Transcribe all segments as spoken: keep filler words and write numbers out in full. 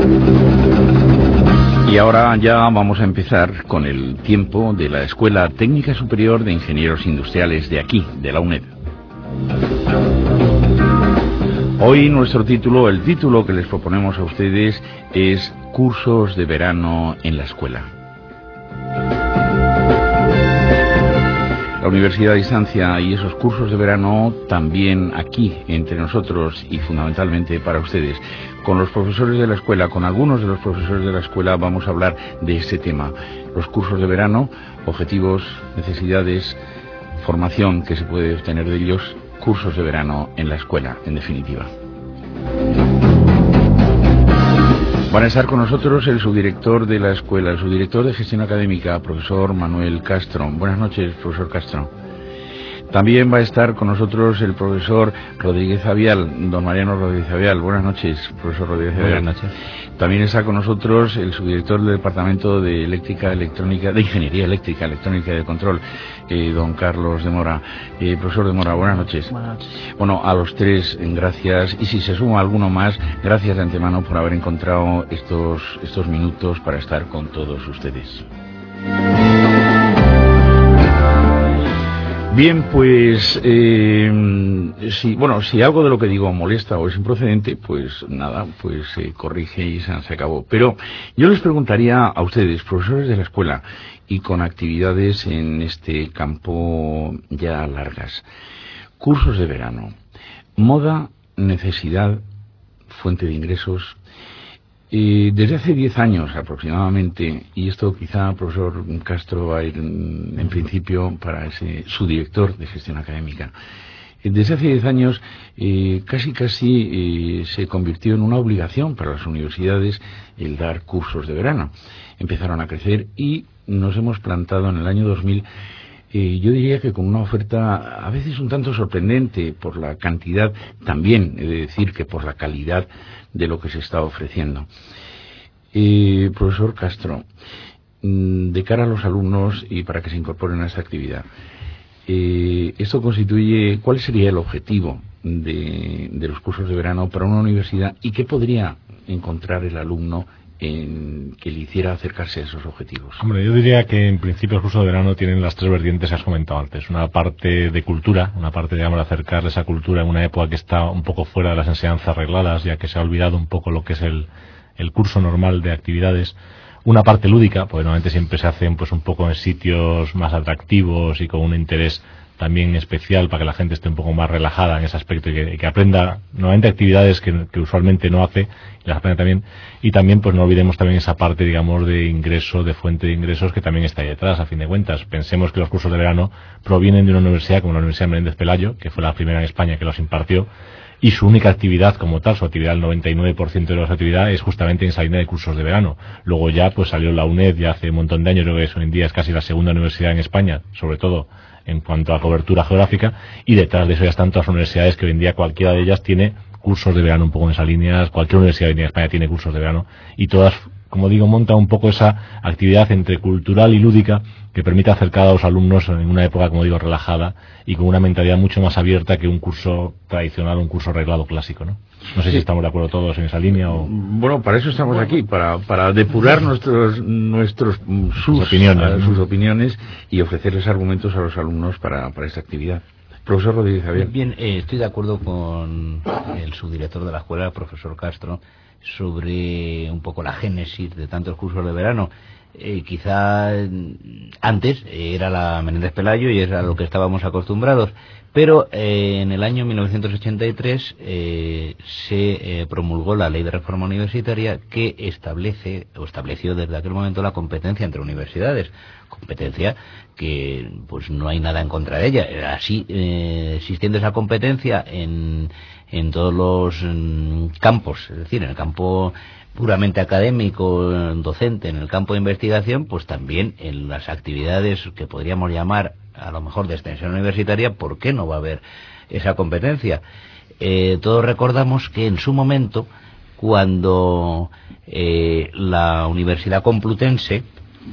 Y ahora ya vamos a empezar con el tiempo de la Escuela Técnica Superior de Ingenieros Industriales de aquí, de la UNED. Hoy nuestro título, el título que les proponemos a ustedes es Cursos de verano en la escuela. La Universidad a Distancia y esos cursos de verano también aquí entre nosotros y fundamentalmente para ustedes. Con los profesores de la escuela, con algunos de los profesores de la escuela vamos a hablar de este tema. Los cursos de verano, objetivos, necesidades, formación que se puede obtener de ellos, cursos de verano en la escuela, en definitiva. Van a estar con nosotros el subdirector de la escuela, el subdirector de gestión académica, profesor Manuel Castro. Buenas noches, profesor Castro. También va a estar con nosotros el profesor Rodríguez Avial, don Mariano Rodríguez Avial. Buenas noches, profesor Rodríguez Avial. Buenas noches. También está con nosotros el subdirector del Departamento de Eléctrica, Electrónica, de Ingeniería Eléctrica, Electrónica y de Control, eh, don Carlos de Mora. Eh, profesor de Mora, buenas noches. Buenas noches. Bueno, a los tres, gracias. Y si se suma alguno más, gracias de antemano por haber encontrado estos, estos minutos para estar con todos ustedes. Bien, pues, eh, si, bueno, si algo de lo que digo molesta o es improcedente, pues nada, pues se eh, corrige y se, se acabó. Pero yo les preguntaría a ustedes, profesores de la escuela, y con actividades en este campo ya largas, cursos de verano, moda, necesidad, fuente de ingresos. Eh, desde hace diez años aproximadamente, y esto quizá, profesor Castro, va a ir en, en principio para ese, su director de gestión académica. Eh, desde hace diez años eh, casi casi eh, se convirtió en una obligación para las universidades el dar cursos de verano. Empezaron a crecer y nos hemos plantado en el año dos mil, eh, yo diría que con una oferta a veces un tanto sorprendente por la cantidad, también he de decir que por la calidad de lo que se está ofreciendo. Eh, profesor Castro, de cara a los alumnos y para que se incorporen a esta actividad, eh, esto constituye, ¿cuál sería el objetivo de, de los cursos de verano para una universidad y qué podría encontrar el alumno en que le hiciera acercarse a esos objetivos? Hombre, yo diría que en principio el curso de verano tienen las tres vertientes que has comentado antes. Una parte de cultura, una parte, digamos, de acercar esa cultura en una época que está un poco fuera de las enseñanzas regladas, ya que se ha olvidado un poco lo que es el, el curso normal de actividades. Una parte lúdica, porque normalmente siempre se hacen pues un poco en sitios más atractivos y con un interés también especial para que la gente esté un poco más relajada en ese aspecto y que, que aprenda nuevamente actividades que, que usualmente no hace y las aprenda también. Y también pues no olvidemos también esa parte, digamos, de ingreso, de fuente de ingresos que también está ahí detrás, a fin de cuentas. Pensemos que los cursos de verano provienen de una universidad como la Universidad Menéndez Pelayo, que fue la primera en España que los impartió, y su única actividad como tal, su actividad, el noventa y nueve por ciento de las actividades es justamente en esa línea de cursos de verano. Luego ya pues salió la UNED ya hace un montón de años, creo que eso hoy en día es casi la segunda universidad en España, sobre todo en cuanto a cobertura geográfica, y detrás de eso ya están todas las universidades que hoy en día cualquiera de ellas tiene cursos de verano un poco en esas líneas, cualquier universidad hoy en día en España tiene cursos de verano, y todas, como digo, montan un poco esa actividad entre cultural y lúdica que permite acercar a los alumnos en una época, como digo, relajada y con una mentalidad mucho más abierta que un curso tradicional, un curso reglado clásico, ¿no? No sé sí. si estamos de acuerdo todos en esa línea o... Bueno, para eso estamos aquí, para, para depurar nuestros, nuestros sus, opiniones, ¿no? sus opiniones y ofrecerles argumentos a los alumnos para, para esta actividad. Profesor Rodríguez Javier. Bien, eh, estoy de acuerdo con el subdirector de la escuela, el profesor Castro, sobre un poco la génesis de tantos cursos de verano. Eh, quizá antes era la Menéndez Pelayo y era lo que estábamos acostumbrados, pero eh, en el año mil novecientos ochenta y tres eh, se eh, promulgó la Ley de Reforma Universitaria que establece o estableció desde aquel momento la competencia entre universidades, competencia que pues no hay nada en contra de ella. Así, eh, existiendo esa competencia en, en todos los en campos, es decir, en el campo puramente académico, docente, en el campo de investigación, pues también en las actividades que podríamos llamar a lo mejor de extensión universitaria, ¿por qué no va a haber esa competencia? Eh, todos recordamos que en su momento, cuando eh, la Universidad Complutense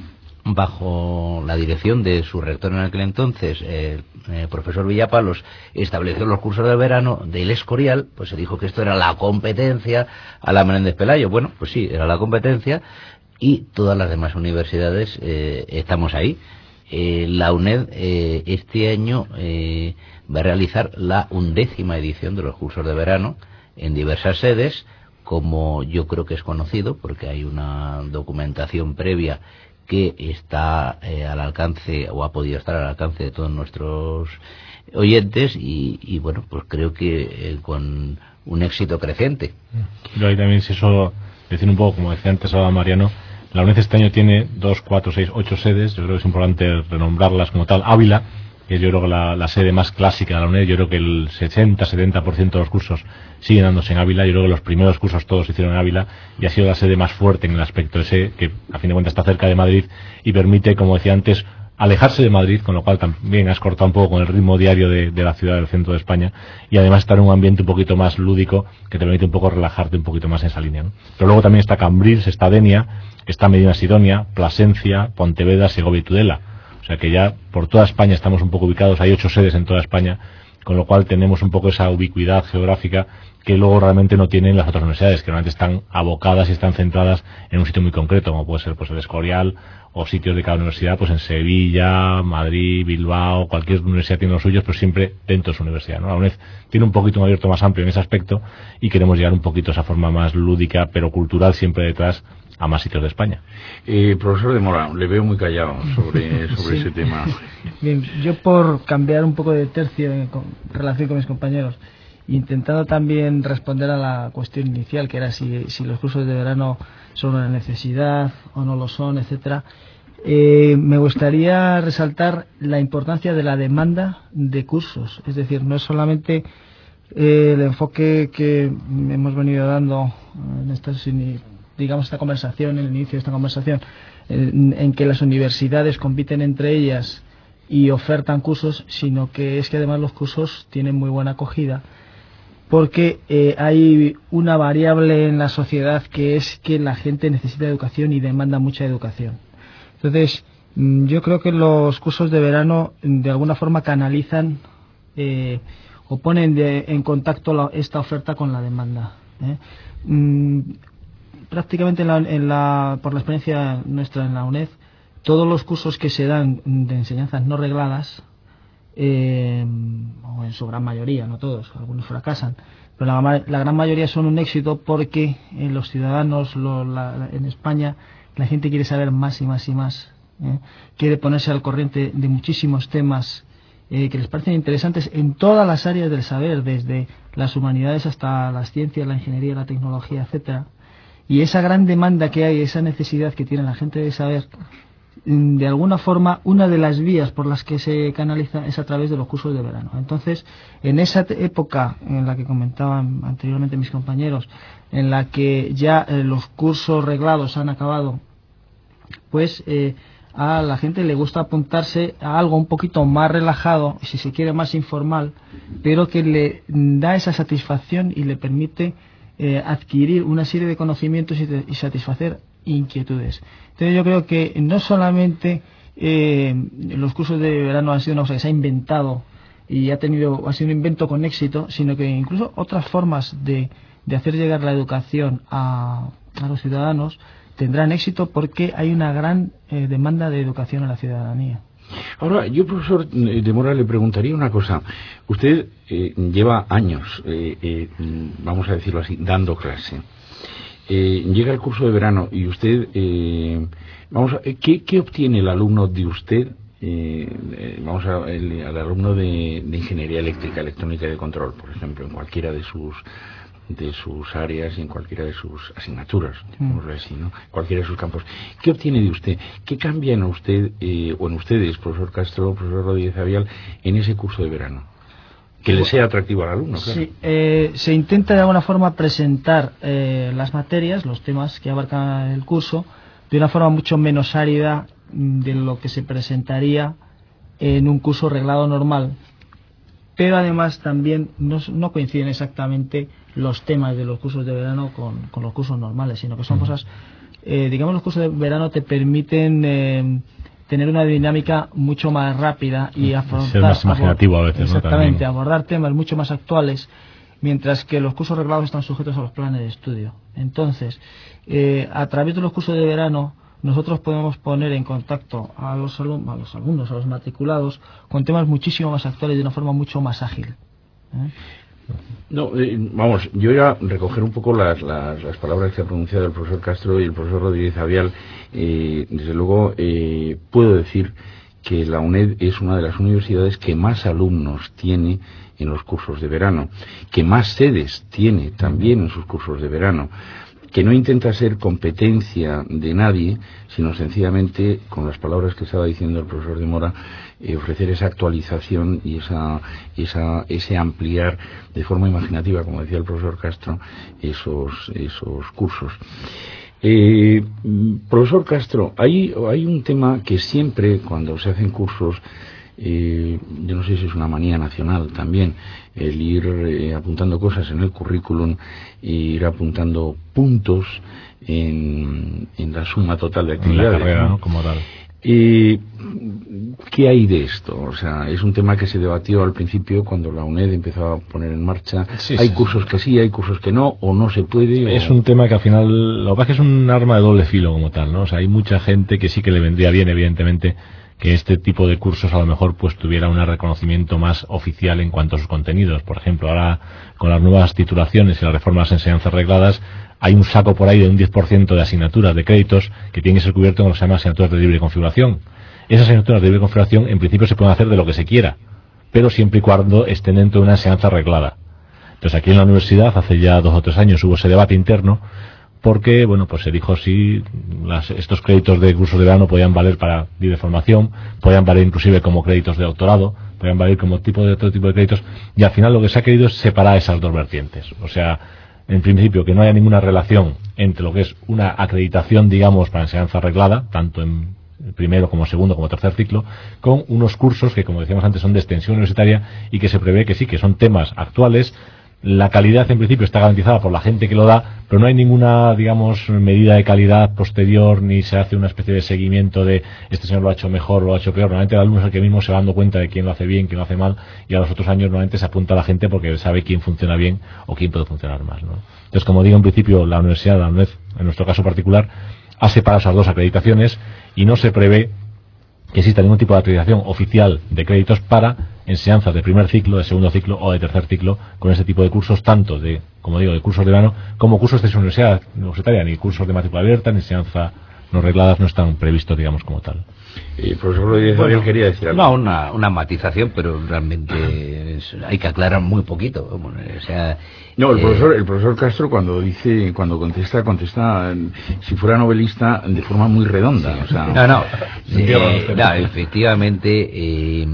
bajo la dirección de su rector en aquel entonces, el, el profesor Villapalos, estableció los cursos de verano del Escorial, pues se dijo que esto era la competencia a la Menéndez Pelayo. Bueno, pues sí, era la competencia, y todas las demás universidades eh, estamos ahí. Eh, la UNED eh, este año eh, va a realizar la undécima edición de los cursos de verano en diversas sedes, como yo creo que es conocido, porque hay una documentación previa que está eh, al alcance, o ha podido estar al alcance de todos nuestros oyentes, y, y bueno, pues creo que eh, con un éxito creciente. Yo ahí también, si eso, decir un poco, como decía antes ahora Mariano, la UNED este año tiene dos, cuatro, seis, ocho sedes. Yo creo que es importante renombrarlas como tal. Ávila, que yo creo que la, la sede más clásica de la UNED, yo creo que el sesenta a setenta por ciento de los cursos siguen dándose en Ávila. Yo creo que los primeros cursos todos se hicieron en Ávila, y ha sido la sede más fuerte en el aspecto ese, que a fin de cuentas está cerca de Madrid y permite, como decía antes, alejarse de Madrid, con lo cual también has cortado un poco con el ritmo diario de, de la ciudad del centro de España, y además estar en un ambiente un poquito más lúdico que te permite un poco relajarte un poquito más en esa línea, ¿no? Pero luego también está Cambrils, está Denia, está Medina Sidonia, Plasencia, Pontevedra, Segovia y Tudela. O sea que ya por toda España estamos un poco ubicados, hay ocho sedes en toda España, con lo cual tenemos un poco esa ubicuidad geográfica que luego realmente no tienen las otras universidades, que realmente están abocadas y están centradas en un sitio muy concreto, como puede ser pues el Escorial, o sitios de cada universidad, pues en Sevilla, Madrid, Bilbao, cualquier universidad tiene los suyos, pero siempre dentro de su universidad, ¿no? La UNED tiene un poquito un abierto más amplio en ese aspecto, y queremos llegar un poquito a esa forma más lúdica, pero cultural, siempre detrás a más sitios de España. Eh, profesor de Mora, le veo muy callado sobre, sobre sí. ese tema. Bien, yo por cambiar un poco de tercio en relación con mis compañeros, intentando también responder a la cuestión inicial, que era si, si los cursos de verano son una necesidad o no lo son, etcétera. Eh, me gustaría resaltar la importancia de la demanda de cursos, es decir, no es solamente eh, el enfoque que hemos venido dando en esta, digamos, esta conversación, en el inicio de esta conversación, en, en que las universidades compiten entre ellas y ofertan cursos, sino que es que además los cursos tienen muy buena acogida, porque eh, hay una variable en la sociedad, que es que la gente necesita educación y demanda mucha educación. Entonces, yo creo que los cursos de verano de alguna forma canalizan eh, o ponen de, en contacto la, esta oferta con la demanda, ¿eh? Mm, prácticamente en la, en la, por la experiencia nuestra en la UNED, todos los cursos que se dan de enseñanzas no regladas, eh, o en su gran mayoría, no todos, algunos fracasan, pero la, la gran mayoría son un éxito, porque eh, los ciudadanos lo, la, la, en España, la gente quiere saber más y más y más, ¿eh? Quiere ponerse al corriente de muchísimos temas eh, que les parecen interesantes en todas las áreas del saber, desde las humanidades hasta las ciencias, la ingeniería, la tecnología, etcétera. Y esa gran demanda que hay, esa necesidad que tiene la gente de saber, de alguna forma, una de las vías por las que se canaliza es a través de los cursos de verano. Entonces, en esa época en la que comentaban anteriormente mis compañeros, en la que ya eh, los cursos reglados han acabado, pues eh, a la gente le gusta apuntarse a algo un poquito más relajado, si se quiere más informal, pero que le da esa satisfacción y le permite eh, adquirir una serie de conocimientos y, de, y satisfacer inquietudes. Entonces yo creo que no solamente eh, los cursos de verano han sido una cosa que se ha inventado y ha tenido ha sido un invento con éxito, sino que incluso otras formas de, de hacer llegar la educación a, a los ciudadanos tendrán éxito, porque hay una gran eh, demanda de educación a la ciudadanía. Ahora, yo, profesor de Mora, le preguntaría una cosa. Usted eh, lleva años, eh, eh, vamos a decirlo así, dando clase. Eh, llega el curso de verano y usted, eh, vamos a, ¿qué, ¿qué obtiene el alumno de usted? Eh, eh, vamos a, el, el alumno de, de ingeniería eléctrica, electrónica y de control, por ejemplo, en cualquiera de sus de sus áreas y en cualquiera de sus asignaturas, digámoslo así, ¿no? Cualquiera de sus campos. ¿Qué obtiene de usted? ¿Qué cambia en usted eh, o en ustedes, profesor Castro, profesor Rodríguez Avial, en ese curso de verano? Que le sea atractivo al alumno, claro. Sí, eh, se intenta de alguna forma presentar eh, las materias, los temas que abarcan el curso, de una forma mucho menos árida de lo que se presentaría en un curso reglado normal, pero además también no, no coinciden exactamente los temas de los cursos de verano con, con los cursos normales, sino que son cosas, eh, digamos, los cursos de verano te permiten eh, tener una dinámica mucho más rápida y afrontar, ser más imaginativo a veces, exactamente, ¿no? abordar temas mucho más actuales, mientras que los cursos reglados están sujetos a los planes de estudio. Entonces, eh, a través de los cursos de verano nosotros podemos poner en contacto a los, alum a los alumnos, a los matriculados, con temas muchísimo más actuales de una forma mucho más ágil, ¿eh? No, eh, vamos, yo iba a recoger un poco las, las, las palabras que ha pronunciado el profesor Castro y el profesor Rodríguez Avial. Eh, desde luego, eh, puedo decir que la UNED es una de las universidades que más alumnos tiene en los cursos de verano, que más sedes tiene también en sus cursos de verano, que no intenta ser competencia de nadie, sino sencillamente, con las palabras que estaba diciendo el profesor de Mora, eh, ofrecer esa actualización y esa, esa, ese ampliar de forma imaginativa, como decía el profesor Castro, esos, esos cursos. Eh, profesor Castro, hay, hay un tema que siempre, cuando se hacen cursos, Eh, yo no sé si es una manía nacional también, el ir eh, apuntando cosas en el currículum, e ir apuntando puntos en, en la suma total de actividades. En la carrera, ¿no? Como tal. Eh, ¿Qué hay de esto? O sea, es un tema que se debatió al principio cuando la UNED empezó a poner en marcha. Sí, hay sí, cursos sí. que sí, hay cursos que no, o no se puede. Es o... un tema que al final, lo que pasa es que es un arma de doble filo como tal, ¿no? O sea, hay mucha gente que sí que le vendría bien, evidentemente, que este tipo de cursos a lo mejor pues tuviera un reconocimiento más oficial en cuanto a sus contenidos. Por ejemplo, ahora con las nuevas titulaciones y las reformas de enseñanzas regladas, hay un saco por ahí de un diez por ciento de asignaturas, de créditos, que tienen que ser cubiertos con lo que se llama asignaturas de libre configuración. Esas asignaturas de libre configuración en principio se pueden hacer de lo que se quiera, pero siempre y cuando estén dentro de una enseñanza reglada. Entonces aquí en la universidad, hace ya dos o tres años, hubo ese debate interno, porque, bueno, pues se dijo si las, estos créditos de cursos de verano podían valer para libre formación, podían valer inclusive como créditos de doctorado, podían valer como tipo de otro tipo de créditos, y al final lo que se ha querido es separar esas dos vertientes. O sea, en principio que no haya ninguna relación entre lo que es una acreditación, digamos, para enseñanza reglada, tanto en primero como segundo como tercer ciclo, con unos cursos que, como decíamos antes, son de extensión universitaria y que se prevé que sí, que son temas actuales. La calidad en principio está garantizada por la gente que lo da, pero no hay ninguna, digamos, medida de calidad posterior, ni se hace una especie de seguimiento de este señor lo ha hecho mejor, lo ha hecho peor. Normalmente el alumno es el que mismo se va dando cuenta de quién lo hace bien, quién lo hace mal, y a los otros años normalmente se apunta a la gente porque sabe quién funciona bien o quién puede funcionar más, ¿no? Entonces, como digo, en principio la universidad, la UNED, en nuestro caso particular, ha separado esas dos acreditaciones y no se prevé que exista ningún tipo de acreditación oficial de créditos para enseñanzas de primer ciclo, de segundo ciclo o de tercer ciclo con este tipo de cursos, tanto de, como digo, de cursos de verano como cursos de universidad universitaria, ni cursos de matrícula abierta, ni enseñanza no regladas no están previstos, digamos, como tal. Y el profesor Rodríguez bueno, quería decir algo. No, una, una matización, pero realmente es, hay que aclarar muy poquito. Bueno, o sea, no, el eh, profesor el profesor Castro cuando dice, cuando contesta, contesta si fuera novelista de forma muy redonda. Sí, o sea, no, no, eh, no, efectivamente. Eh,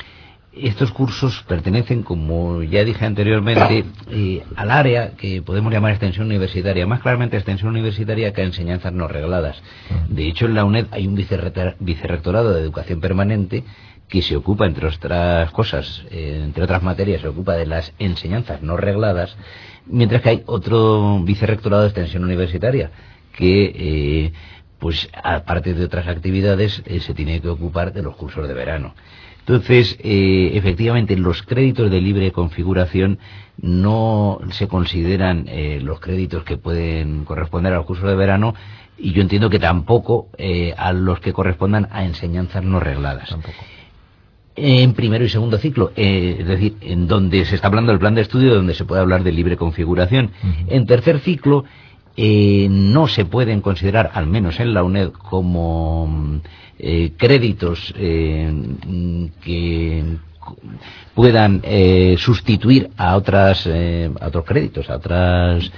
Estos cursos pertenecen, como ya dije anteriormente, eh, al área que podemos llamar extensión universitaria, más claramente extensión universitaria que a enseñanzas no regladas. De hecho, en la UNED hay un vicerrectorado de educación permanente que se ocupa, entre otras cosas, eh, entre otras materias, se ocupa de las enseñanzas no regladas, mientras que hay otro vicerrectorado de extensión universitaria que, eh, pues, aparte de otras actividades, eh, se tiene que ocupar de los cursos de verano. Entonces, eh, efectivamente, los créditos de libre configuración no se consideran eh, los créditos que pueden corresponder a los cursos de verano, y yo entiendo que tampoco eh, a los que correspondan a enseñanzas no regladas. Tampoco. En primero y segundo ciclo, eh, es decir, en donde se está hablando del plan de estudio, donde se puede hablar de libre configuración. Uh-huh. En tercer ciclo, eh, no se pueden considerar, al menos en la UNED, como eh, créditos eh, que puedan eh, sustituir a otras eh, a otros créditos, a otras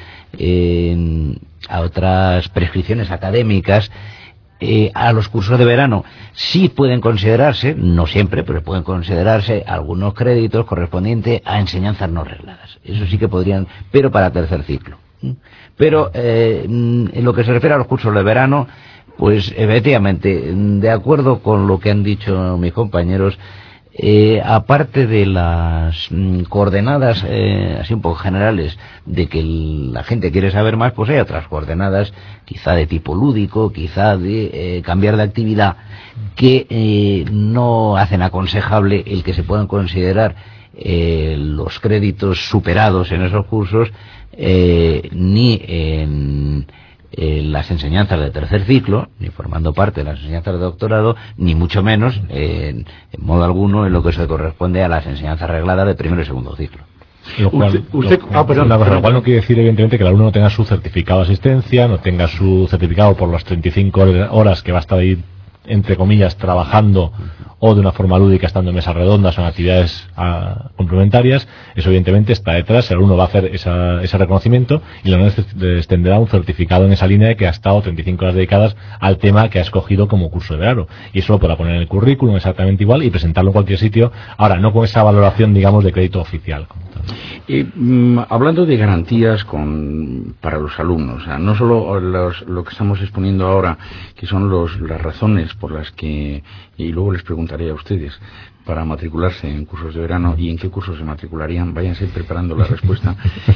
eh, a otras prescripciones académicas. Eh, a los cursos de verano sí pueden considerarse, no siempre, pero pueden considerarse algunos créditos correspondientes a enseñanzas no regladas. Eso sí que podrían, pero para tercer ciclo. Pero eh, en lo que se refiere a los cursos de verano, pues efectivamente, de acuerdo con lo que han dicho mis compañeros, Eh, aparte de las mm, coordenadas eh, así un poco generales de que el, la gente quiere saber más, pues hay otras coordenadas, quizá de tipo lúdico, quizá de eh, cambiar de actividad, que eh, no hacen aconsejable el que se puedan considerar eh, los créditos superados en esos cursos, eh, ni en Eh, las enseñanzas de tercer ciclo, ni formando parte de las enseñanzas de doctorado, ni mucho menos, eh, en, en modo alguno, en lo que se corresponde a las enseñanzas regladas de primero y segundo ciclo. Lo cual, usted, usted, lo, ah, perdón, la, perdón. lo cual no quiere decir, evidentemente, que el alumno no tenga su certificado de asistencia, no tenga su certificado por las treinta y cinco horas que va a estar ahí, entre comillas, trabajando, o de una forma lúdica estando en mesas redondas o en actividades a, complementarias. Eso evidentemente está detrás, el alumno va a hacer esa, ese reconocimiento y la UNED les tendrá un certificado en esa línea de que ha estado treinta y cinco horas dedicadas al tema que ha escogido como curso de verano, y eso lo podrá poner en el currículum exactamente igual y presentarlo en cualquier sitio, ahora no con esa valoración, digamos, de crédito oficial como tal. Eh, mm, hablando de garantías con, para los alumnos, o sea, no solo los, lo que estamos exponiendo ahora, que son los, las razones por las que, y luego les preguntaré a ustedes, para matricularse en cursos de verano y en qué cursos se matricularían, váyanse preparando la respuesta.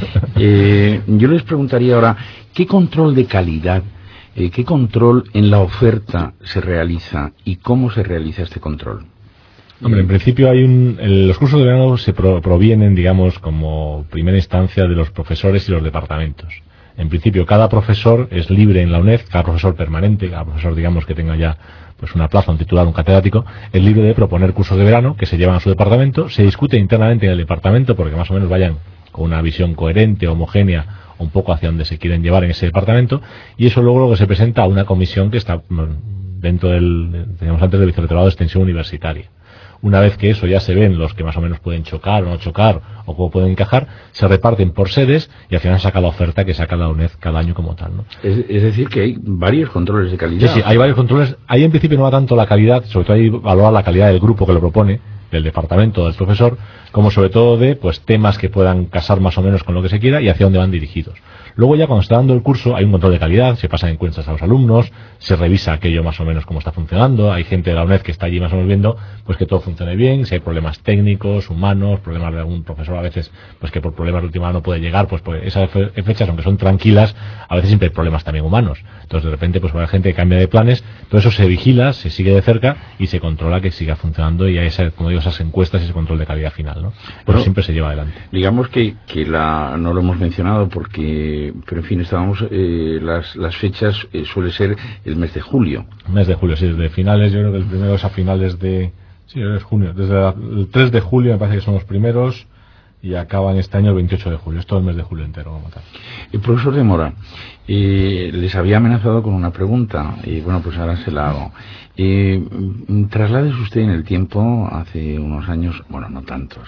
Eh, yo les preguntaría ahora, ¿qué control de calidad, eh, qué control en la oferta se realiza y cómo se realiza este control? Hombre, en principio hay un, el, los cursos de verano se pro, provienen, digamos, como primera instancia de los profesores y los departamentos. En principio, cada profesor es libre en la UNED, cada profesor permanente, cada profesor, digamos, que tenga ya pues una plaza, un titular, un catedrático, es libre de proponer cursos de verano que se llevan a su departamento, se discute internamente en el departamento porque más o menos vayan con una visión coherente, homogénea, un poco hacia donde se quieren llevar en ese departamento, y eso luego lo que se presenta a una comisión que está dentro del, teníamos antes, del Vicerrectorado de Extensión Universitaria. Una vez que eso ya se ven los que más o menos pueden chocar o no chocar o cómo pueden encajar, se reparten por sedes y al final saca la oferta que saca la UNED cada año como tal, ¿no? Es, es decir, que hay varios controles de calidad. Sí, sí, hay varios controles. Ahí en principio no va tanto la calidad, sobre todo ahí valora la calidad del grupo que lo propone, del departamento, del profesor, como sobre todo de pues temas que puedan casar más o menos con lo que se quiera y hacia dónde van dirigidos. Luego ya cuando está dando el curso hay un control de calidad, se pasan encuestas a los alumnos, se revisa aquello más o menos cómo está funcionando, hay gente de la UNED que está allí más o menos viendo pues que todo funcione bien, si hay problemas técnicos, humanos, problemas de algún profesor a veces pues que por problemas de última hora no puede llegar, pues, pues esas fechas aunque son tranquilas, a veces siempre hay problemas también humanos. Entonces de repente pues hay gente que cambia de planes, todo eso se vigila, se sigue de cerca y se controla que siga funcionando y hay esa, como digo, esas encuestas y ese control de calidad final, ¿no? Pero bueno, siempre se lleva adelante. Digamos que, que la, no lo hemos mencionado porque, pero en fin, estábamos, eh, las, las fechas eh, suele ser el mes de julio. Mes de julio, sí, desde finales, yo creo que el primero es a finales de, sí, es junio, desde la, el tres de julio me parece que son los primeros y acaban este año el veintiocho de julio, es todo el mes de julio entero como tal. El profesor de Mora, eh, les había amenazado con una pregunta y bueno, pues ahora se la hago. Eh, traslades usted en el tiempo, hace unos años, bueno, no tantos,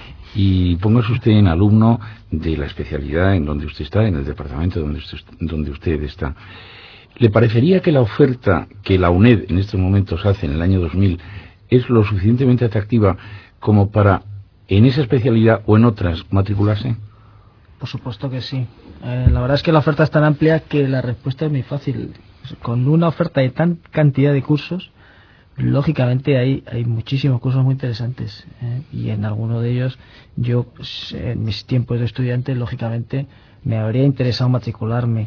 y póngase usted en alumno de la especialidad en donde usted está, en el departamento donde usted, donde usted está. ¿Le parecería que la oferta que la UNED en estos momentos hace en el año dos mil es lo suficientemente atractiva como para, en esa especialidad o en otras, matricularse? Por supuesto que sí. Eh, la verdad es que la oferta es tan amplia que la respuesta es muy fácil. Con una oferta de tan cantidad de cursos, lógicamente hay, hay muchísimos cursos muy interesantes, ¿eh? Y en alguno de ellos yo, en mis tiempos de estudiante, lógicamente me habría interesado matricularme.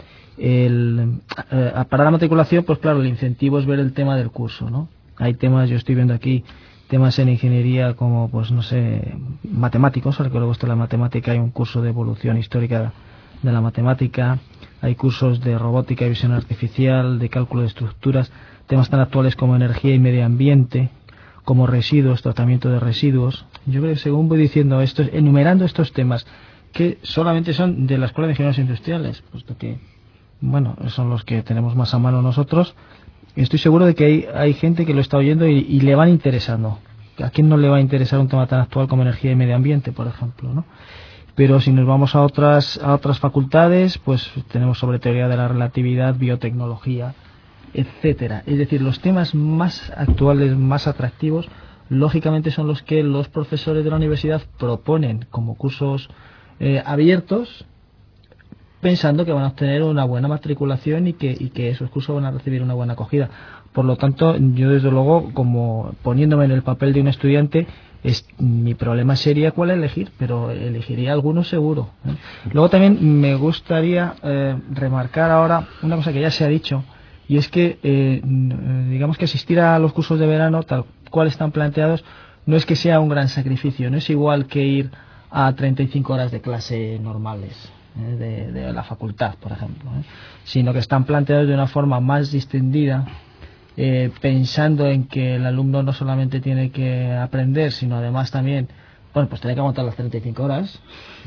El, eh, para la matriculación, pues claro, el incentivo es ver el tema del curso, ¿no? Hay temas, yo estoy viendo aquí temas en ingeniería como, pues no sé, matemáticos, al que le gusta la matemática, hay un curso de evolución histórica de la matemática, hay cursos de robótica y visión artificial, de cálculo de estructuras, temas tan actuales como energía y medio ambiente, como residuos, tratamiento de residuos. Yo creo que según voy diciendo esto, enumerando estos temas, que solamente son de la Escuela de Ingenieros Industriales, puesto que, bueno, son los que tenemos más a mano nosotros, estoy seguro de que hay, hay gente que lo está oyendo y, y le van interesando. ¿A quién no le va a interesar un tema tan actual como energía y medio ambiente, por ejemplo, ¿no? Pero si nos vamos a otras a otras facultades, pues tenemos sobre teoría de la relatividad, biotecnología, etcétera. Es decir, los temas más actuales, más atractivos, lógicamente son los que los profesores de la universidad proponen como cursos eh, abiertos, pensando que van a obtener una buena matriculación y que, y que esos cursos van a recibir una buena acogida. Por lo tanto, yo desde luego, como poniéndome en el papel de un estudiante, es, mi problema sería cuál elegir, pero elegiría alguno seguro, ¿eh? Luego también me gustaría eh, remarcar ahora una cosa que ya se ha dicho, y es que eh, digamos que asistir a los cursos de verano tal cual están planteados no es que sea un gran sacrificio, no es igual que ir a treinta y cinco horas de clase normales, ¿eh? de, de la facultad, por ejemplo, ¿eh? Sino que están planteados de una forma más distendida, eh, pensando en que el alumno no solamente tiene que aprender, sino además también, bueno, pues tiene que aguantar las treinta y cinco horas,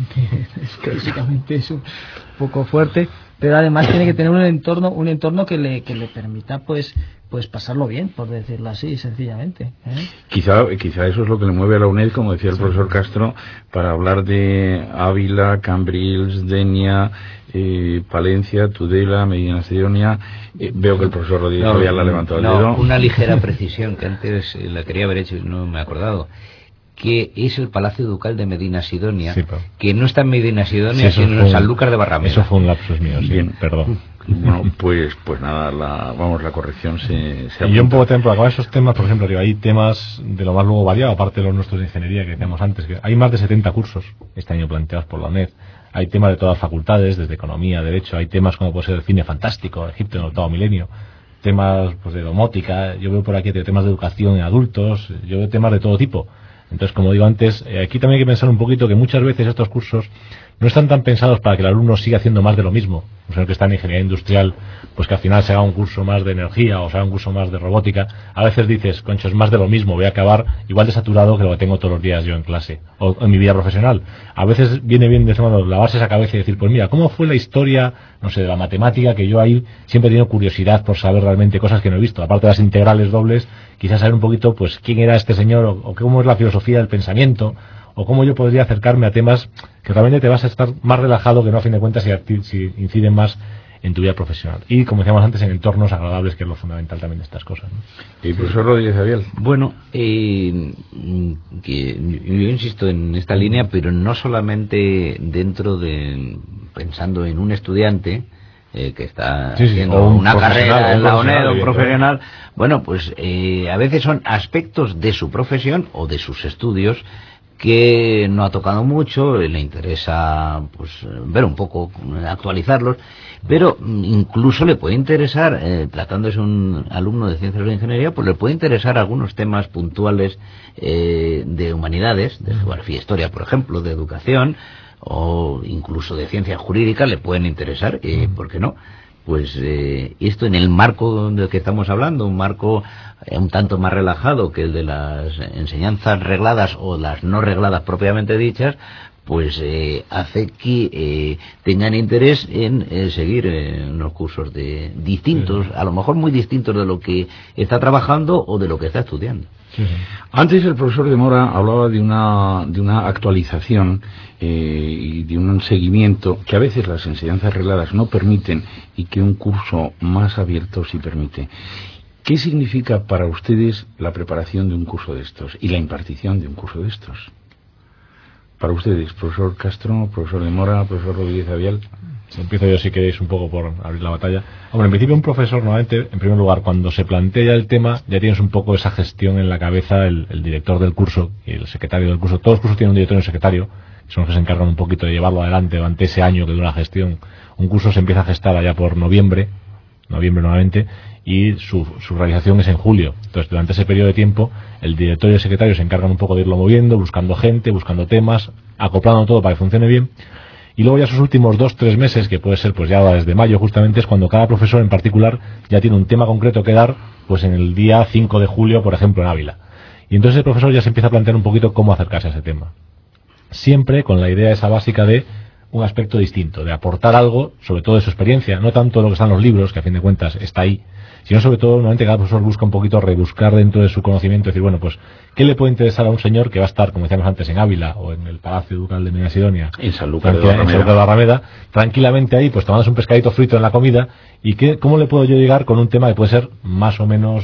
es que básicamente es un poco fuerte, pero además tiene que tener un entorno un entorno que le que le permita pues pues pasarlo bien, por decirlo así, sencillamente, ¿eh? Quizá, quizá eso es lo que le mueve a la UNED, como decía el sí. profesor Castro, para hablar de Ávila, Cambrils, Denia, eh, Palencia, Tudela, Medina Sidonia. Eh, veo que el profesor Rodríguez no, había la levantado no, el dedo. Una ligera precisión que antes la quería haber hecho y no me he acordado, que es el Palacio Ducal de Medina Sidonia, sí, que no está en Medina Sidonia, sí, sino en Sanlúcar de Barrameda. Eso fue un lapsus mío, sí, bien, perdón. Bueno, pues pues nada, la, vamos, la corrección se, se y yo un poco también por acabar esos temas, por ejemplo, digo, hay temas de lo más luego variado, aparte de los nuestros de ingeniería que decíamos antes, que hay más de setenta cursos este año planteados por la UNED, hay temas de todas las facultades, desde economía, derecho, hay temas como puede ser el cine fantástico, Egipto en el octavo milenio, temas pues de domótica, yo veo por aquí temas de educación en adultos, yo veo temas de todo tipo. Entonces, como digo antes, eh, aquí también hay que pensar un poquito que muchas veces estos cursos no están tan pensados para que el alumno siga haciendo más de lo mismo. O sea, que está en ingeniería industrial, pues que al final se haga un curso más de energía o se haga un curso más de robótica. A veces dices, concho, es más de lo mismo, voy a acabar igual de saturado que lo que tengo todos los días yo en clase o en mi vida profesional. A veces viene bien de ese modo lavarse esa cabeza y decir, pues mira, ¿cómo fue la historia, no sé, de la matemática? Que yo ahí siempre he tenido curiosidad por saber realmente cosas que no he visto. Aparte de las integrales dobles, quizás saber un poquito, pues, quién era este señor o, o cómo es la filosofía del pensamiento, o cómo yo podría acercarme a temas que realmente te vas a estar más relajado, que no a fin de cuentas si, si inciden más en tu vida profesional. Y, como decíamos antes, en entornos agradables, que es lo fundamental también de estas cosas, ¿no? ¿Y profesor Rodríguez Avial? Bueno, eh, que yo insisto en esta línea, pero no solamente dentro de, pensando en un estudiante eh, que está sí, haciendo sí, una carrera en la UNED, un profesional, bueno, pues eh, a veces son aspectos de su profesión o de sus estudios que no ha tocado mucho, le interesa pues ver un poco, actualizarlos, pero incluso le puede interesar, eh, tratándose un alumno de ciencias de la ingeniería, pues le puede interesar algunos temas puntuales eh, de humanidades, de geografía, historia, por ejemplo, de educación, o incluso de ciencias jurídicas le pueden interesar, eh, ¿por qué no? Pues eh, esto en el marco del que estamos hablando, un marco eh, un tanto más relajado que el de las enseñanzas regladas o las no regladas propiamente dichas, pues eh, hace que eh, tengan interés en eh, seguir en unos cursos de distintos, a lo mejor muy distintos de lo que está trabajando o de lo que está estudiando. Sí, sí. Antes el profesor de Mora hablaba de una de una actualización eh, y de un seguimiento que a veces las enseñanzas regladas no permiten y que un curso más abierto sí permite. ¿Qué significa para ustedes la preparación de un curso de estos y la impartición de un curso de estos? Para ustedes, profesor Castro, profesor de Mora, profesor Rodríguez Avial. Si empiezo yo, si queréis, un poco por abrir la batalla. Hombre, en principio un profesor, normalmente, en primer lugar, cuando se plantea el tema, ya tienes un poco esa gestión en la cabeza, el, el director del curso y el secretario del curso. Todos los cursos tienen un director y un secretario, que son los que se encargan un poquito de llevarlo adelante durante ese año que dura la gestión. Un curso se empieza a gestar allá por noviembre, noviembre normalmente, y su, su realización es en julio. Entonces, durante ese periodo de tiempo, el director y el secretario se encargan un poco de irlo moviendo, buscando gente, buscando temas, acoplando todo para que funcione bien. Y luego ya esos últimos dos, tres meses, que puede ser pues ya desde mayo justamente, es cuando cada profesor en particular ya tiene un tema concreto que dar, pues en el día cinco de julio, por ejemplo, en Ávila. Y entonces el profesor ya se empieza a plantear un poquito cómo acercarse a ese tema. Siempre con la idea esa básica de un aspecto distinto, de aportar algo, sobre todo de su experiencia, no tanto lo que están en los libros, que a fin de cuentas está ahí, sino sobre todo, normalmente cada profesor busca un poquito rebuscar dentro de su conocimiento, decir, bueno, pues, ¿qué le puede interesar a un señor que va a estar, como decíamos antes, en Ávila o en el Palacio Ducal de Medina Sidonia, en Sanlúcar de Barrameda, tranquilamente ahí, pues tomándose un pescadito frito en la comida, y qué, cómo le puedo yo llegar con un tema que puede ser más o menos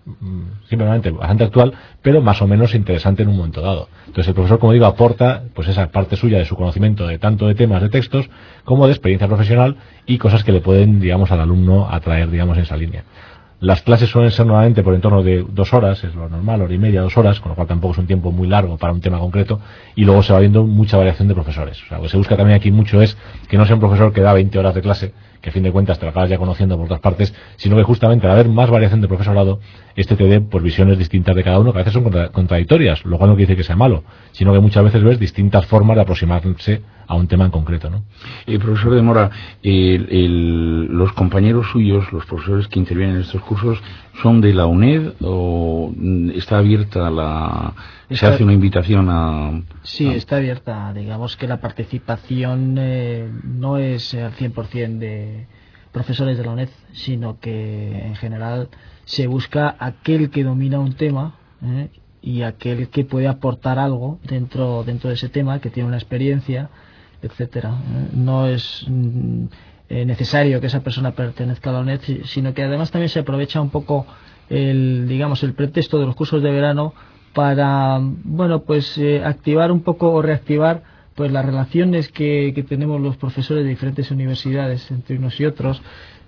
simplemente bastante actual, pero más o menos interesante en un momento dado. Entonces el profesor, como digo, aporta pues esa parte suya de su conocimiento de tanto de temas de textos como de experiencia profesional y cosas que le pueden, digamos, al alumno atraer, digamos, en esa línea. Las clases suelen ser normalmente por en torno de dos horas, es lo normal, hora y media, dos horas, con lo cual tampoco es un tiempo muy largo para un tema concreto, y luego se va viendo mucha variación de profesores. O sea, lo que se busca también aquí mucho es que no sea un profesor que da veinte horas de clase, que a fin de cuentas te lo acabas ya conociendo por otras partes, sino que justamente al haber más variación de profesorado, este te dé pues visiones distintas de cada uno, que a veces son contra contradictorias, lo cual no quiere decir que sea malo, sino que muchas veces ves distintas formas de aproximarse a un tema en concreto, ¿no? Eh, profesor de Mora, el, el, los compañeros suyos, los profesores que intervienen en estos cursos, ¿son de la UNED o está abierta la... Está, se hace una invitación a...? Sí, a... está abierta. Digamos que la participación eh, no es al cien por ciento de profesores de la UNED, sino que en general se busca aquel que domina un tema eh, y aquel que puede aportar algo dentro, dentro de ese tema, que tiene una experiencia, etcétera. No es mm, eh, necesario que esa persona pertenezca a la UNED, sino que además también se aprovecha un poco el, digamos, el pretexto de los cursos de verano para, bueno, pues eh, activar un poco o reactivar pues las relaciones que, que tenemos los profesores de diferentes universidades entre unos y otros,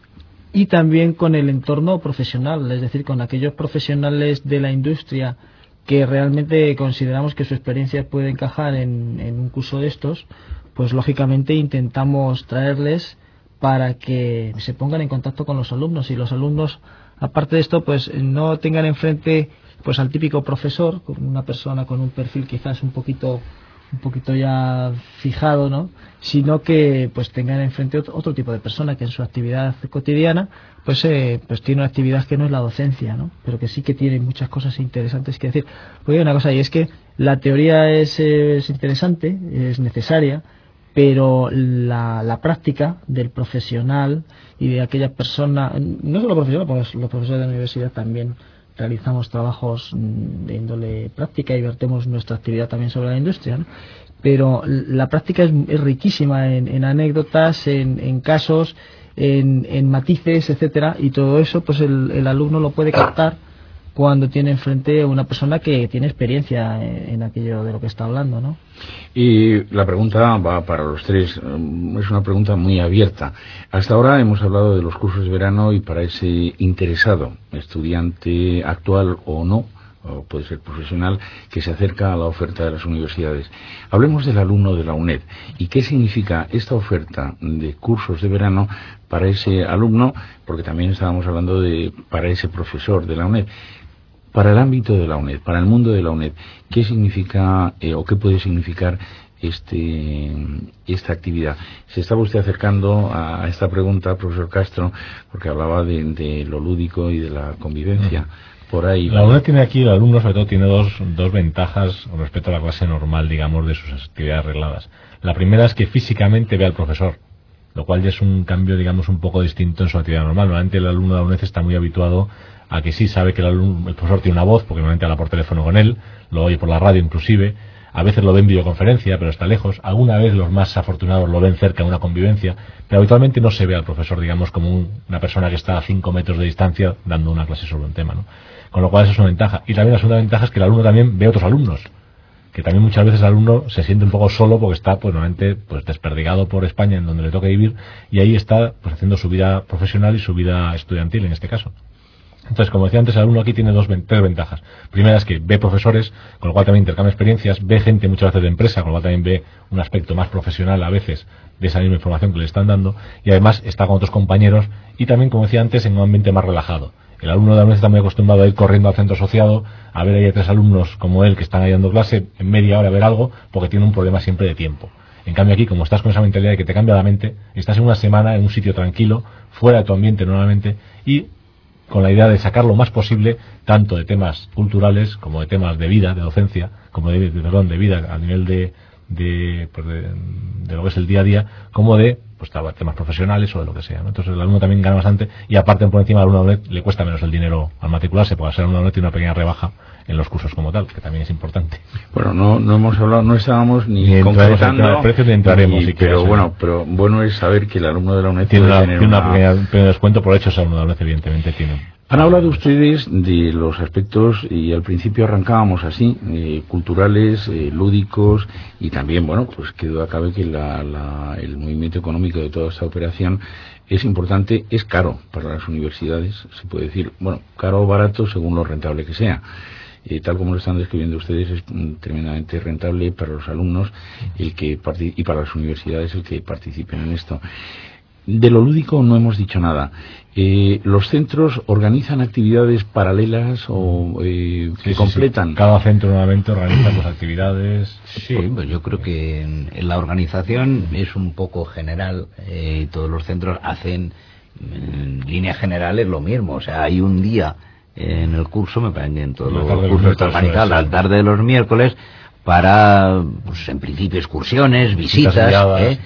y también con el entorno profesional, es decir, con aquellos profesionales de la industria que realmente consideramos que su experiencia puede encajar en, en un curso de estos, pues lógicamente intentamos traerles para que se pongan en contacto con los alumnos, y los alumnos, aparte de esto, pues no tengan enfrente pues al típico profesor, una persona con un perfil quizás un poquito un poquito ya fijado, ¿no? Sino que pues tengan enfrente otro, otro tipo de persona que en su actividad cotidiana pues eh, pues tiene una actividad que no es la docencia, ¿no? Pero que sí que tiene muchas cosas interesantes que decir. Pues hay una cosa, y es que la teoría es, es interesante, es necesaria, pero la, la práctica del profesional y de aquella persona, no solo profesional, porque los profesores de la universidad también realizamos trabajos de índole práctica y vertemos nuestra actividad también sobre la industria, ¿no? Pero la práctica es, es riquísima en, en anécdotas, en, en casos, en, en matices, etcétera, y todo eso pues el, el alumno lo puede captar cuando tiene enfrente a una persona que tiene experiencia en, en aquello de lo que está hablando, ¿no? Y la pregunta va para los tres, es una pregunta muy abierta. Hasta ahora hemos hablado de los cursos de verano y para ese interesado, estudiante actual o no, o puede ser profesional, que se acerca a la oferta de las universidades. Hablemos del alumno de la UNED y qué significa esta oferta de cursos de verano para ese alumno, porque también estábamos hablando de para ese profesor de la UNED. Para el ámbito de la UNED, para el mundo de la UNED, ¿qué significa eh, o qué puede significar este esta actividad? Se estaba usted acercando a, a esta pregunta, profesor Castro, porque hablaba de, de lo lúdico y de la convivencia. Mm. Por ahí. La UNED tiene aquí, el alumno sobre todo tiene dos, dos ventajas con respecto a la clase normal, digamos, de sus actividades regladas. La primera es que físicamente ve al profesor, lo cual ya es un cambio, digamos, un poco distinto en su actividad normal. Normalmente el alumno de la UNED está muy habituado a que sí sabe que el, alumno, el profesor tiene una voz, porque normalmente habla por teléfono con él, lo oye por la radio inclusive, a veces lo ve en videoconferencia, pero está lejos, alguna vez los más afortunados lo ven cerca en una convivencia, pero habitualmente no se ve al profesor, digamos, como un, una persona que está a cinco metros de distancia dando una clase sobre un tema, ¿no? Con lo cual eso es una ventaja. Y también la segunda ventaja es que el alumno también ve a otros alumnos, que también muchas veces el alumno se siente un poco solo porque está pues normalmente pues desperdigado por España en donde le toca vivir, y ahí está pues haciendo su vida profesional y su vida estudiantil en este caso. Entonces, como decía antes, el alumno aquí tiene dos, tres ventajas. Primera es que ve profesores, con lo cual también intercambia experiencias, ve gente muchas veces de empresa, con lo cual también ve un aspecto más profesional a veces de esa misma información que le están dando, y además está con otros compañeros y también, como decía antes, en un ambiente más relajado. El alumno de la UNED está muy acostumbrado a ir corriendo al centro asociado, a ver ahí a tres alumnos como él que están ahí dando clase, en media hora a ver algo, porque tiene un problema siempre de tiempo. En cambio aquí, como estás con esa mentalidad de que te cambia la mente, estás en una semana en un sitio tranquilo, fuera de tu ambiente normalmente, y con la idea de sacar lo más posible, tanto de temas culturales, como de temas de vida, de docencia, como de, de perdón, de vida a nivel de, de, pues de, de lo que es el día a día, como de pues temas profesionales o de lo que sea, ¿no? Entonces el alumno también gana bastante, y aparte por encima al alumno le cuesta menos el dinero al matricularse, porque al ser alumno tiene una pequeña rebaja en los cursos como tal, que también es importante. Bueno, no no hemos hablado, no estábamos ni, ni concretando el precio ni entraremos, ni, si pero quieres, bueno, ¿eh? pero bueno es saber que el alumno de la UNED tiene, una, tener tiene una una... pequeña, un pequeño descuento por hecho, ese alumno de la UNED evidentemente tiene. Han hablado ustedes de los aspectos, y al principio arrancábamos así, eh, culturales, eh, lúdicos, y también, bueno, pues que duda cabe que la, la, el movimiento económico de toda esta operación es importante, es caro para las universidades, se puede decir, bueno, caro o barato según lo rentable que sea. Eh, tal como lo están describiendo ustedes, es mm, tremendamente rentable para los alumnos el que y para las universidades el que participen en esto. De lo lúdico no hemos dicho nada. Eh, ¿Los centros organizan actividades paralelas o eh, que sí, completan? Sí, sí. Cada centro nuevamente organiza pues, actividades. Sí, pues yo creo que en, en la organización es un poco general. Eh, todos los centros hacen en líneas generales lo mismo. O sea, hay un día en el curso, me parece que en todos los cursos está organizado la tarde de los miércoles para, pues en principio, excursiones, visitas, visitas ¿eh?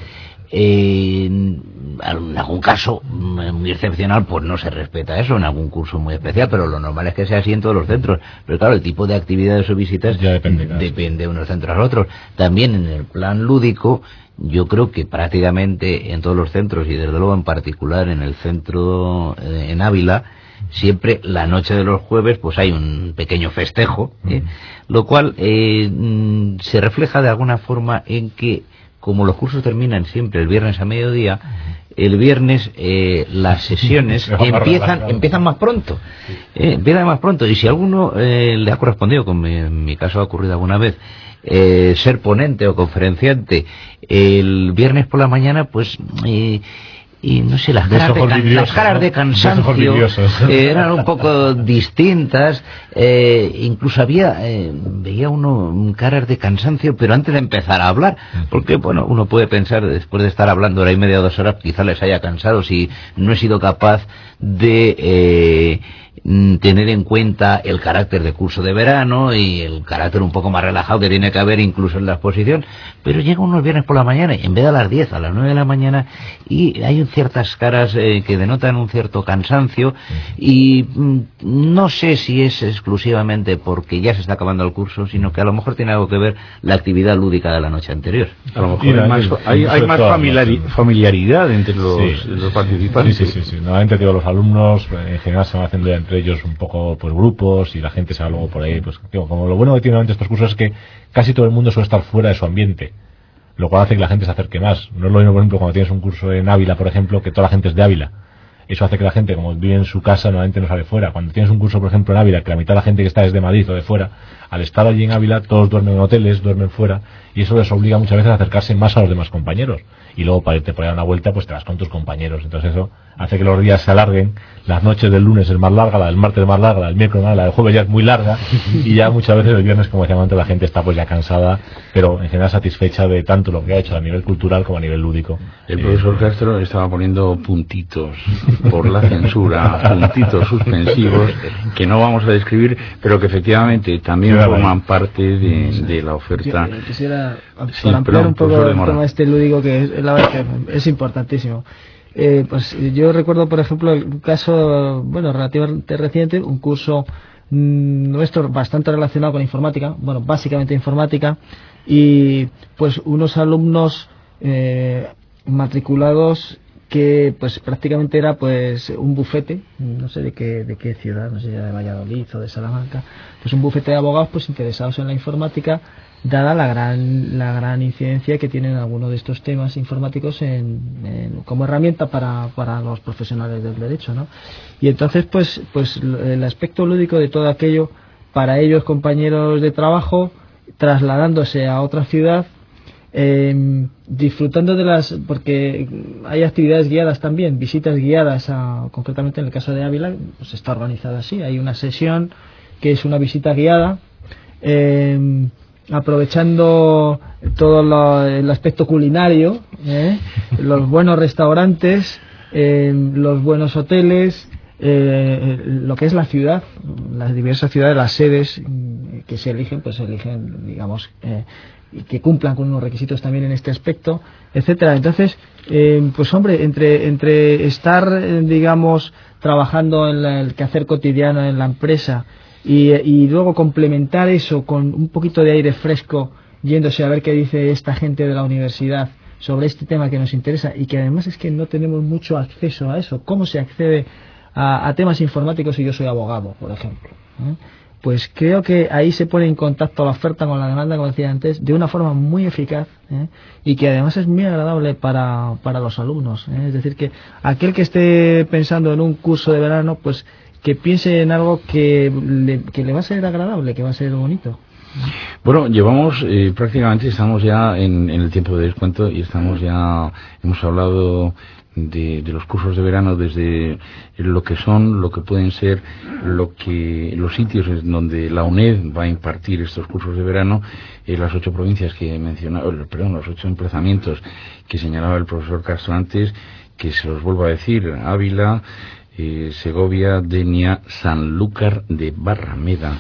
Eh, en algún caso muy excepcional pues no se respeta eso, en algún curso muy especial, pero lo normal es que sea así en todos los centros. Pero claro, el tipo de actividades o visitas ya depende, depende de unos centros a otros. También en el plan lúdico, yo creo que prácticamente en todos los centros, y desde luego en particular en el centro eh, en Ávila, siempre la noche de los jueves pues hay un pequeño festejo, ¿eh? mm. lo cual eh, mm, se refleja de alguna forma en que, como los cursos terminan siempre el viernes a mediodía, el viernes eh, las sesiones empiezan empiezan más pronto, eh, empiezan más pronto, y si a alguno eh, le ha correspondido, como en mi caso ha ocurrido alguna vez, eh, ser ponente o conferenciante el viernes por la mañana, pues eh, y no sé, las caras de, can, las caras de cansancio eh, eran un poco distintas, eh, incluso había eh, veía uno caras de cansancio pero antes de empezar a hablar, porque bueno, uno puede pensar, después de estar hablando hora y media o dos horas, quizá les haya cansado si no he sido capaz de eh, tener en cuenta el carácter de curso de verano y el carácter un poco más relajado que tiene que haber incluso en la exposición. Pero llega unos viernes por la mañana, en vez de a las diez, a las nueve de la mañana, y hay ciertas caras eh, que denotan un cierto cansancio, y mm, no sé si es exclusivamente porque ya se está acabando el curso, sino que a lo mejor tiene algo que ver la actividad lúdica de la noche anterior. A lo mejor hay más, hay, hay más familiari familiaridad entre los, sí, los participantes. Sí, sí, sí, sí. Normalmente digo, los alumnos en general se van haciendo entre ellos un poco pues grupos, y la gente se va luego por ahí, pues digo, como lo bueno que tienen estos cursos es que casi todo el mundo suele estar fuera de su ambiente, lo cual hace que la gente se acerque más. No es lo mismo, por ejemplo, cuando tienes un curso en Ávila, por ejemplo, que toda la gente es de Ávila. Eso hace que la gente, como vive en su casa, normalmente no sale fuera. Cuando tienes un curso, por ejemplo, en Ávila, que la mitad de la gente que está es de Madrid o de fuera, al estar allí en Ávila, todos duermen en hoteles, duermen fuera, y eso les obliga muchas veces a acercarse más a los demás compañeros. Y luego, para irte por ahí a una vuelta, pues te vas con tus compañeros. Entonces eso hace que los días se alarguen. Las noches del lunes es más larga, la del martes es más larga, la del miércoles más larga, la del jueves ya es muy larga, y ya muchas veces el viernes, como decíamos antes, la gente está pues ya cansada, pero en general satisfecha de tanto lo que ha hecho a nivel cultural como a nivel lúdico. El profesor Castro estaba poniendo puntitos por la censura, puntitos suspensivos que no vamos a describir, pero que efectivamente también forman parte de, de la oferta. Yo quisiera sí, ampliar un poco el tema este lúdico, que es, la verdad que es importantísimo. Eh, pues yo recuerdo, por ejemplo, un caso, bueno, relativamente reciente, un curso mmm, nuestro bastante relacionado con informática, bueno, básicamente informática, y pues unos alumnos eh, matriculados que pues prácticamente era pues un bufete, no sé de qué de qué ciudad, no sé si de Valladolid o de Salamanca, pues un bufete de abogados pues interesados en la informática, dada la gran la gran incidencia que tienen algunos de estos temas informáticos en, en, como herramienta para, para los profesionales del derecho, ¿no? Y entonces pues pues el aspecto lúdico de todo aquello para ellos, compañeros de trabajo, trasladándose a otra ciudad, eh, disfrutando de las, porque hay actividades guiadas también, visitas guiadas a, concretamente en el caso de Ávila pues está organizada así, hay una sesión que es una visita guiada, eh, aprovechando todo lo, el aspecto culinario, ¿eh? los buenos restaurantes, eh, los buenos hoteles, eh, lo que es la ciudad, las diversas ciudades, las sedes que se eligen, pues se eligen, digamos, eh, y que cumplan con unos requisitos también en este aspecto, etcétera. Entonces, eh, pues hombre, entre entre estar, eh, digamos, trabajando en la, el quehacer cotidiano en la empresa y, y luego complementar eso con un poquito de aire fresco, yéndose a ver qué dice esta gente de la universidad sobre este tema que nos interesa, y que además es que no tenemos mucho acceso a eso. ¿Cómo se accede a, a temas informáticos si yo soy abogado, por ejemplo? ¿Eh? Pues creo que ahí se pone en contacto la oferta con la demanda, como decía antes, de una forma muy eficaz, ¿eh? Y que además es muy agradable para, para los alumnos, ¿eh? Es decir, que aquel que esté pensando en un curso de verano, pues que piense en algo que le, que le va a ser agradable, que va a ser bonito. Bueno, llevamos eh, prácticamente, estamos ya en, en el tiempo de descuento y estamos ya, hemos hablado de, de los cursos de verano desde lo que son, lo que pueden ser, lo que los sitios en donde la UNED va a impartir estos cursos de verano, en las ocho provincias que mencionaba, perdón, los ocho emplazamientos que señalaba el profesor Castro antes, que se los vuelvo a decir: Ávila, Eh, Segovia, Denia, Sanlúcar de Barrameda,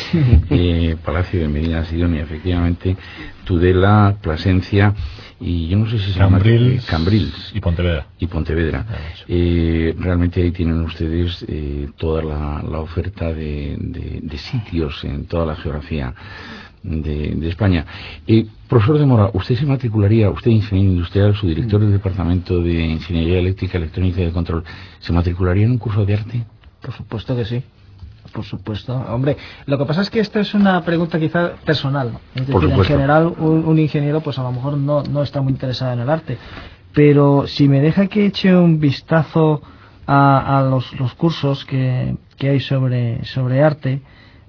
eh, Palacio de Medina Sidonia, efectivamente, Tudela, Plasencia y yo no sé si se llama Cambrils, eh, Cambrils y Pontevedra. Y Pontevedra. Eh, realmente ahí tienen ustedes eh, toda la, la oferta de, de, de sitios en toda la geografía de, de España. Eh, profesor de Mora, ¿usted se matricularía, usted ingeniero industrial, su director del departamento de Ingeniería Eléctrica, Electrónica y de Control, ¿se matricularía en un curso de arte? Por supuesto que sí. Por supuesto. Hombre, lo que pasa es que esto es una pregunta quizá personal. Es decir, en general un, un ingeniero pues a lo mejor no, no está muy interesado en el arte. Pero si me deja que eche un vistazo a, a los, los cursos que, que hay sobre, sobre arte,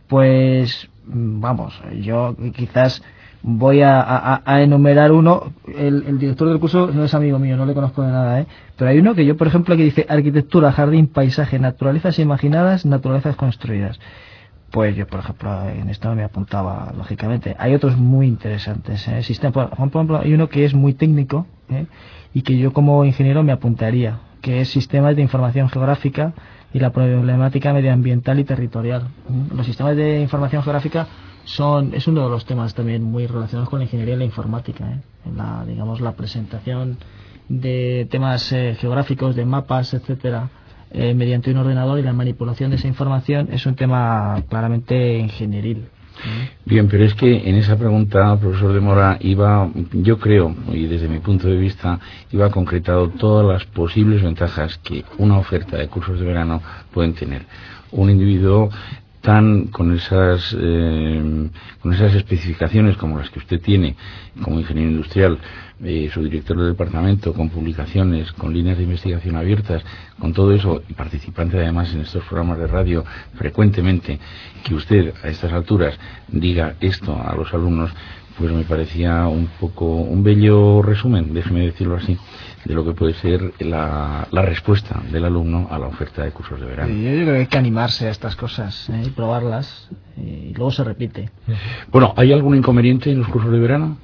pues vamos, yo quizás voy a, a, a enumerar uno. El, el director del curso no es amigo mío, no le conozco de nada, ¿eh? Pero hay uno que yo, por ejemplo, que dice arquitectura, jardín, paisaje, naturalezas imaginadas, naturalezas construidas. Pues yo, por ejemplo, en esto me apuntaba, lógicamente. Hay otros muy interesantes, ¿eh? Sistema, por ejemplo, hay uno que es muy técnico, ¿eh? Y que yo como ingeniero me apuntaría, que es sistemas de información geográfica y la problemática medioambiental y territorial. Los sistemas de información geográfica son es uno de los temas también muy relacionados con la ingeniería y la informática, ¿eh? En la, digamos, la presentación de temas eh, geográficos, de mapas, etcétera, eh, mediante un ordenador, y la manipulación de esa información es un tema claramente ingenieril. Bien, pero es que en esa pregunta, profesor de Mora, iba, yo creo, y desde mi punto de vista, iba concretado todas las posibles ventajas que una oferta de cursos de verano pueden tener. Un individuo tan con esas eh, con esas especificaciones como las que usted tiene como ingeniero industrial, eh, su director del departamento, con publicaciones, con líneas de investigación abiertas, con todo eso, y participante además en estos programas de radio frecuentemente, que usted a estas alturas diga esto a los alumnos, pues me parecía un poco un bello resumen, déjeme decirlo así, de lo que puede ser la, la respuesta del alumno a la oferta de cursos de verano. Sí, yo creo que hay que animarse a estas cosas, ¿eh? Y probarlas, y luego se repite. Bueno, ¿hay algún inconveniente en los cursos de verano?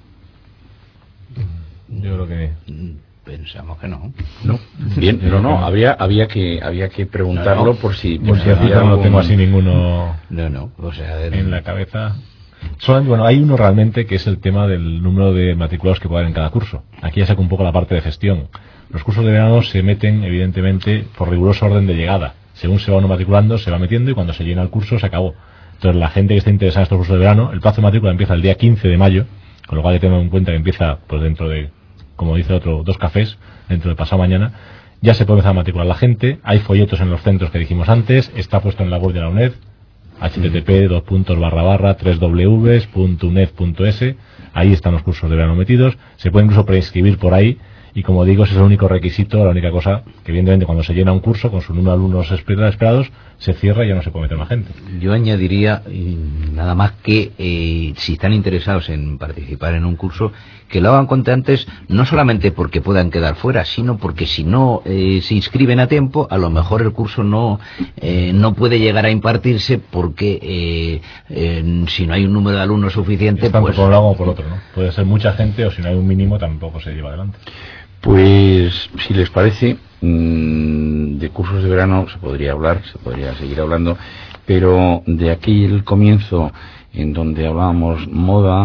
Yo creo que pensamos que no. No, bien, no, no, habría, había que, había que preguntarlo no, no. por si, por si había algún... no tengo así ninguno no, no, o sea, el... en la cabeza. Solamente, bueno, hay uno realmente que es el tema del número de matriculados que pueden en cada curso. Aquí ya saco un poco la parte de gestión. Los cursos de verano se meten, evidentemente, por riguroso orden de llegada. Según se va uno matriculando, se va metiendo, y cuando se llena el curso, se acabó. Entonces, la gente que esté interesada en estos cursos de verano, el plazo de matrícula empieza el día quince de mayo, con lo cual hay que tener en cuenta que empieza, pues dentro de, como dice otro, dos cafés, dentro de pasado mañana. Ya se puede empezar a matricular la gente. Hay folletos en los centros que dijimos antes. Está puesto en la web de la UNED. H T T P dos puntos barra barra tres w w punto uned punto es. Ahí están los cursos de verano metidos. Se puede incluso preinscribir por ahí, y como digo, ese es el único requisito, la única cosa, que evidentemente cuando se llena un curso con su número de alumnos esperados, se cierra y ya no se puede meter más gente. Yo añadiría nada más que eh, si están interesados en participar en un curso, que lo hagan cuanto antes, no solamente porque puedan quedar fuera, sino porque si no eh, se inscriben a tiempo, a lo mejor el curso no eh, no puede llegar a impartirse porque eh, eh, si no hay un número de alumnos suficiente, tanto pues... por un lado como por otro, ¿no? Puede ser mucha gente, o si no hay un mínimo tampoco se lleva adelante. Pues, si les parece, mmm, de cursos de verano se podría hablar, se podría seguir hablando, pero de aquel comienzo en donde hablábamos moda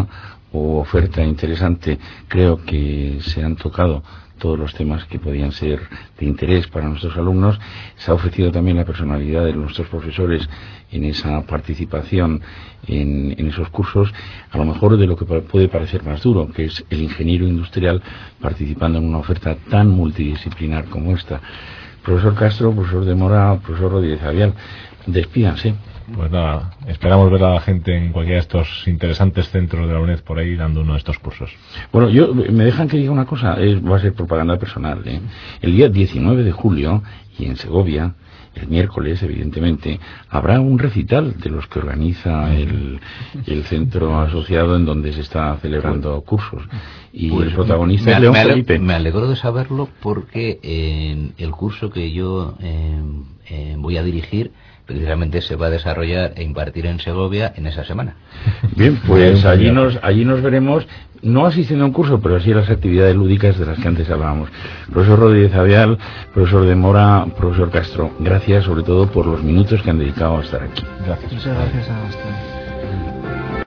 o oferta interesante. Creo que se han tocado todos los temas que podían ser de interés para nuestros alumnos. Se ha ofrecido también la personalidad de nuestros profesores en esa participación en, en esos cursos, a lo mejor de lo que puede parecer más duro, que es el ingeniero industrial participando en una oferta tan multidisciplinar como esta. Profesor Castro, profesor de Mora, profesor Rodríguez Avial, despídanse. Pues nada, esperamos ver a la gente en cualquiera de estos interesantes centros de la UNED por ahí dando uno de estos cursos. Bueno, yo me dejan que diga una cosa, es, va a ser propaganda personal, ¿eh? El día diecinueve de julio, y en Segovia, el miércoles, evidentemente, habrá un recital de los que organiza el, el centro asociado en donde se está celebrando cursos. Y pues el protagonista me, es León me Felipe. Me alegro de saberlo porque en el curso que yo eh, eh, voy a dirigir precisamente se va a desarrollar e impartir en Segovia en esa semana. Bien, pues allí nos allí nos veremos, no asistiendo a un curso, pero sí a las actividades lúdicas de las que antes hablábamos. Profesor Rodríguez Avial, profesor de Mora, profesor Castro, gracias sobre todo por los minutos que han dedicado a estar aquí. Gracias. Muchas gracias a ustedes.